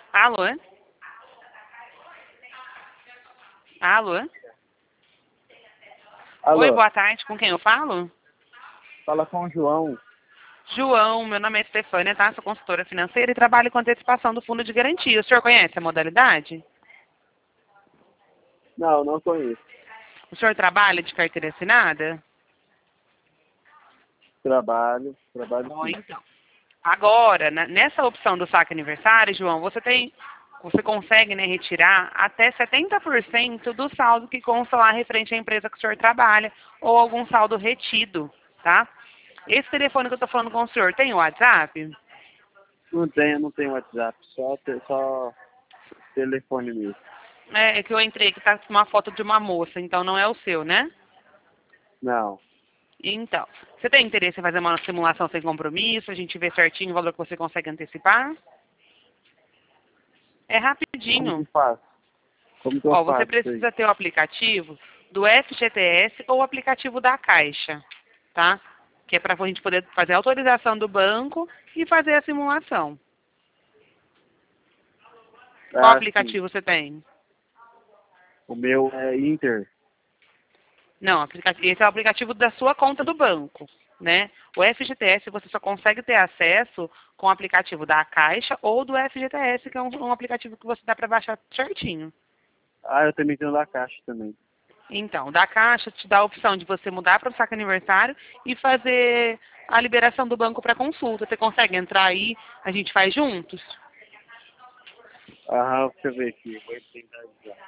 Alô? Alô? Oi, Alô, boa tarde. Com quem eu falo? fala com o João. João, meu nome é Stefânia, tá? Sou consultora financeira e trabalho com antecipação do fundo de garantia. O senhor conhece a modalidade? Não, não conheço. O senhor trabalha de carteira assinada? Trabalho Bom, sim. então. Agora, nessa opção do saque aniversário, João, você consegue, né, retirar até 70% do saldo que consta lá referente à empresa que o senhor trabalha ou algum saldo retido, tá? Esse telefone que eu estou falando com o senhor tem o WhatsApp? Não tenho WhatsApp, só telefone mesmo. É que eu entrei que tá com uma foto de uma moça, então não é o seu, né? Não. Então, você tem interesse em fazer uma simulação sem compromisso? A gente vê certinho o valor que você consegue antecipar? É Como que rapidinho. faço? Como que eu Ó, você faço isso aí? precisa ter o aplicativo do FGTS ou o aplicativo da Caixa, tá? Que é para a gente poder fazer a autorização do banco e fazer a simulação. Qual Ah, sim. aplicativo você tem? O meu é Inter. Não, esse é o aplicativo da sua conta do banco, né? O FGTS você só consegue ter acesso com o aplicativo da Caixa ou do FGTS, que é um aplicativo que você dá para baixar certinho. Ah, eu também tenho da Caixa também. Então, da Caixa te dá a opção de você mudar para o saque aniversário e fazer a liberação do banco para consulta. Você consegue entrar aí, a gente faz juntos? Aham, deixa eu ver aqui. Vou tentar ajudar.